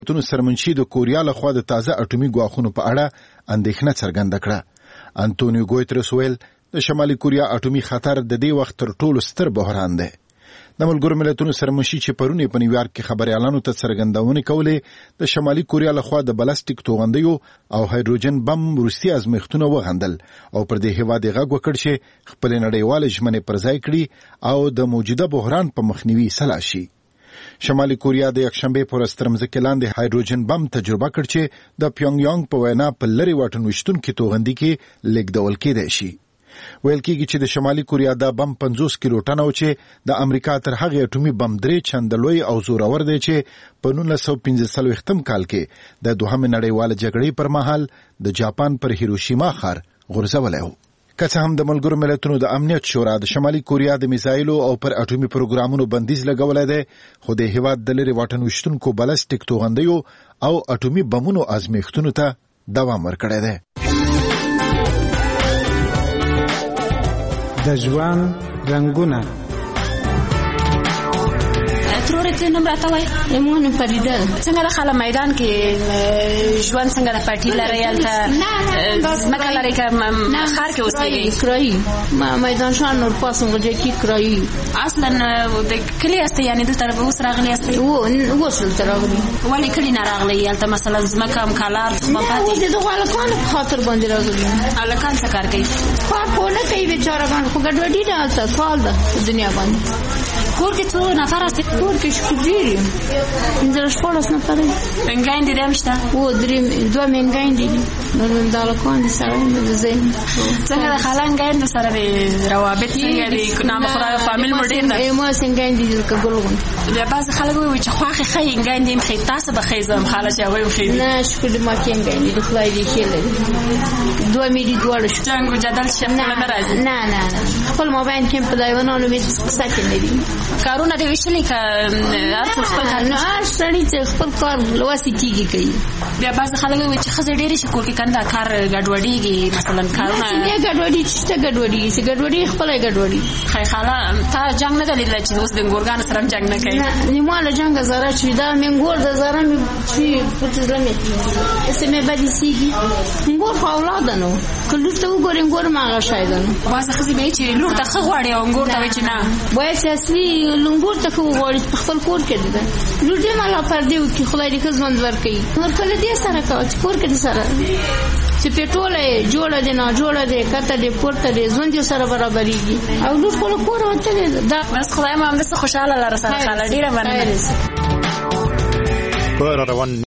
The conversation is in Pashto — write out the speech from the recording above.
تونو سرمنشي د کوریا له خوا د تازه اټومي ګواښونو په اړه اندېښنه څرګنده کړه. انټونیو ګوترس ویل د شمالي کوریا اټومي خطر د دې وخت تر ټولو ستر بحران دی. د ملګرو ملتونو سرمنشي چې پرونه په نیویارک کې خبريالانو ته څرګندونه کولې د شمالي کوریا له خوا د بلاستیک توغندیو او هایدروجن بم روسي ازمېښتونه وغندل او پر دې هیواد غږ وکړ چې خپل نړیوال ژمنې پر ځای کړي او د موجوده بحران په مخنیوي سلا شي. شمالي کوریا د یکشنبه پر سترمزکه لاندې هایدروجن بم تجربه کړ چې د پیونګ یانګ په وینا په لری واټن وشتونکو توغندي کې لیکدول کېدای شي. ویل کېږي چې د شمالي کوریا دا بم 50 کیلو ټن او چې د امریکا تر هغه اټومي بم 3 چنده لوی او زورور دی چې په 1945 کال کې د دوهمه نړیواله جګړې پر مهال د جاپان پر هیروشیما ښار غورځولی و. که څه هم د ملګرو ملتونو د امنیت شورا د شمالي کوریا د میزایلو او پر اټومي پروګرامونو بندیز لګولای دی، خو د هیواد د لری واټن وشتونکو بلاستیک توغندیو او اټومي بمونو ازمېښتونو ته دوام ورکړی دی. د ژوند رنگونه ترورت نوم راته وای ایمون فریده څنګه د خاله میدان کې ژوند څنګه د پټی لري الته مکه لري که خار کې اوسېږي کرایي میدان شان نور پاسم غوډه کې کرایي اصلا د کلی است یعنی د طرف اوس راغلی است وصل راغلی ولی کلی نه راغلی الته مثلا زمکه هم کالار خو پاتې د غلکان خاطر باندې راغلی الکان څه کار کوي کار نه کوي بیچارهګان خو ګډوډي نه الته فعال ده دنیا باندې کور کې څو نفر است کور کې شکرېری انځر شپږ نفر منګاین دي دمشته و درې دوه منګاین دي نو دالکان دي سره د زین څنګه د خلانګاین سره د روابط څنګه دي نام خدای فامیل مډین ده ما څنګه دي د ګلګون بیا بعض خلک وایي چې خواخې خینګاین دي مخې تاسو به خېزم خاله چې وایي خې نه شکر ما کېنګاین دي خدای دې کېله دوه مې دي دوه جنگ جدل شپ نه راځي نه خپل موبایل کې په دایوانو مې سکه نه دي کارونه دی وشلې ک ارڅ خپل کار نه سړی چې خپل کار لواسي کیږي کوي بیا بعض خلک وایي چې خزه ډېری شي کور کې کنده کار ګډوډیږي مثلا کارونه نه ګډوډي چې ګډوډي خپل ګډوډي خای خاله تا جنگ نه دلیل چې اوس د ګورګان سره جنگ نه کوي نه مال جنگ زاره چې دا من ګور د زاره مې چې پټزلمه اسمه بدی سیږي ګور اولاد نو کله ته وګورم ګور ماغه شایدنو بعض خزه به چې لور ته خغواړي او ګور ته چې نه وای چې اصلي لنګور ته وګوري خپل کور کې ده لور دې مالا پر دیو کې خدای دې خزمند ورکړي نور کله دې سره کور کې سره چې پټوله جوړه دي نه جوړه دي کته دې پورته دې ځوند سره برابرېږي او لور خپل کور وته دا بس خدای مو هم دې خوشاله لاره سره خاله ډیره باندې پر روان